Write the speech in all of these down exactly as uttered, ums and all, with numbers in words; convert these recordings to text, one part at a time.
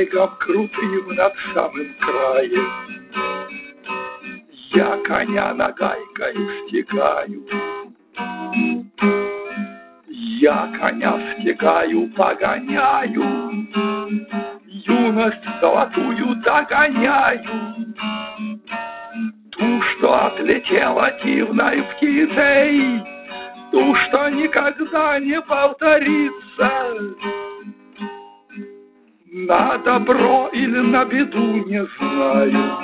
берегом крутым над самым краем. Я коня нагайкою стегаю, я коня стегаю, погоняю, юность золотую догоняю, ту, что отлетела дивной птицей, ту, что никогда не повторится. На добро или на беду не знаю,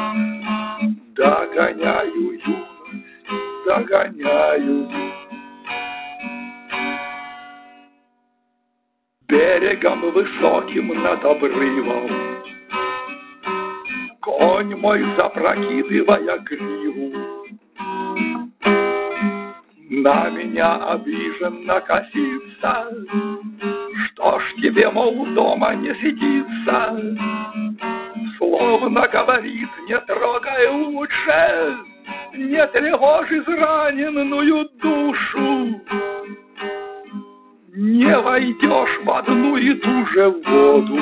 догоняю юность, догоняю. Берегом высоким над обрывом конь мой, запрокидывая гриву, на меня обиженно косится. Что ж тебе, мол, дома не сидится? Словно говорит, не трогай лучше, не тревожь израненную душу. Не войдешь в одну и ту же воду,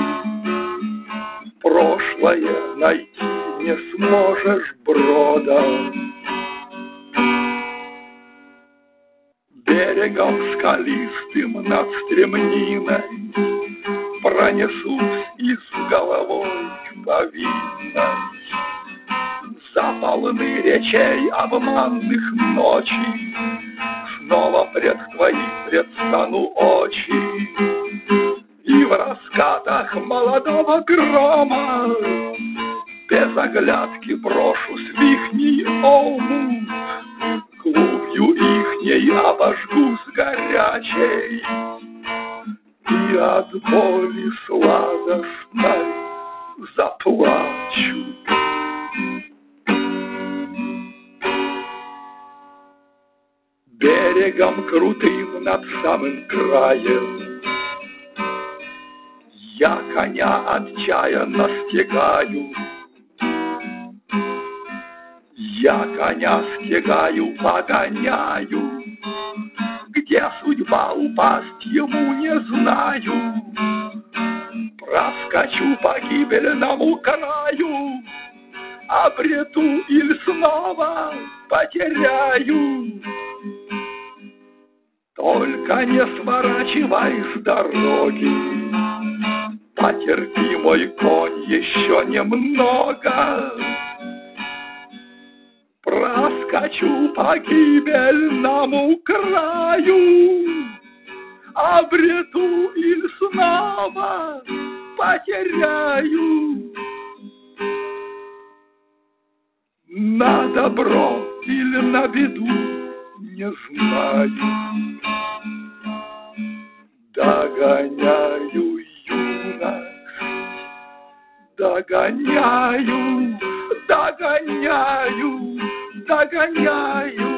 прошлое найти не сможешь брода. Берегом скалистым над стремниной пронесусь и с головой повинной. Заполны речей обманных ночи, снова пред твои предстану очи. И в раскатах молодого грома без оглядки брошусь в ихний омут. Глубью ихней обожгусь горячей и от боли сладостной заплачу. Берегом крутым над самым краем я коня отчаянно стегаю, я коня стегаю, погоняю, где судьба упасть ему не знаю. Проскочу по гибельному краю, обрету или снова потеряю. Только не сворачивай с дороги, потерпи, мой конь, еще немного. Проскочу по гибельному краю, обрету и снова потеряю. На добро или на беду не знаю, догоняю юность, догоняю, догоняю, догоняю.